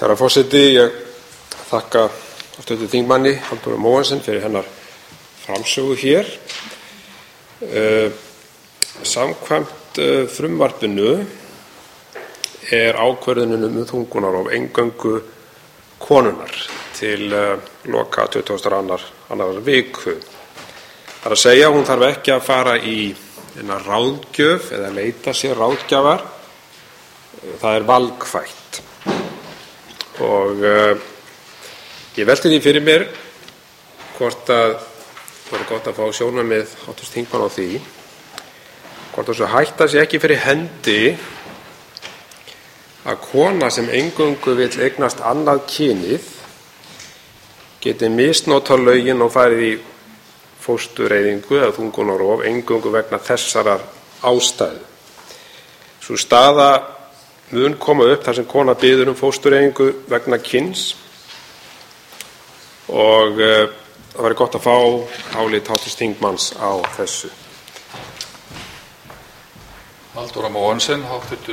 Herra forseti, ég þakka hv. þingmanni Halldóru Mogensen fyrir hennar framsögu hér. Samkvæmt frumvarpinu ákvörðunin þungunarrof eingöngu konunnar til loka 22. viku. Það er að segja, hún þarf ekki að fara í ráðgjöf eða leita sér ráðgjafar. Það er valkvætt. Og ég velti því fyrir mér hvort að það er gott að fá sjónarmið hv. þingmanns á því hvort þessu hætta sé ekki fyrir hendi að kona sem eingöngu vill eignast annað kynið geti misnotað lögin og farið í fóstureyðingu eða þungunarrof eingöngu vegna þessarar ástæðu. Sú staða mun koma upp þar sem kona biður fóstureyðingu vegna kyns og það væri gott að fá álit hv. þingmanns á þessu. Halldóra Mogensen, hv.